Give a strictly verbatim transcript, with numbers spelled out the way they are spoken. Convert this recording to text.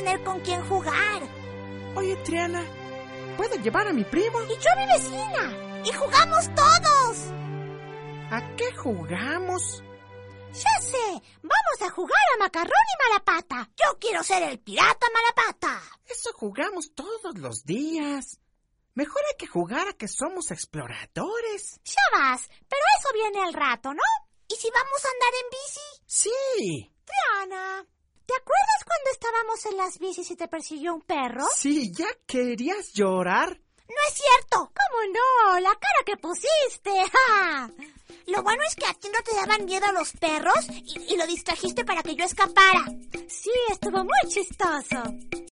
tener con quién jugar. Oye, Triana, ¿puedo llevar a mi primo? Y yo a mi vecina. Y jugamos todos. ¿A qué jugamos? Ya sé, vamos a jugar a Macarrón y Malapata. Yo quiero ser el pirata Malapata. Eso jugamos todos los días. Mejor hay que jugar a que somos exploradores. Ya vas, pero eso viene al rato, ¿no? ¿Y si vamos a andar en bici? Sí. Triana, ¿te acuerdas cuando estábamos en las bicis y te persiguió un perro? Sí, ¿ya querías llorar? No es cierto. ¿Cómo no? La cara que pusiste. ¡Ja! Lo bueno es que a ti no te daban miedo los perros y, y lo distrajiste para que yo escapara. Sí, estuvo muy chistoso.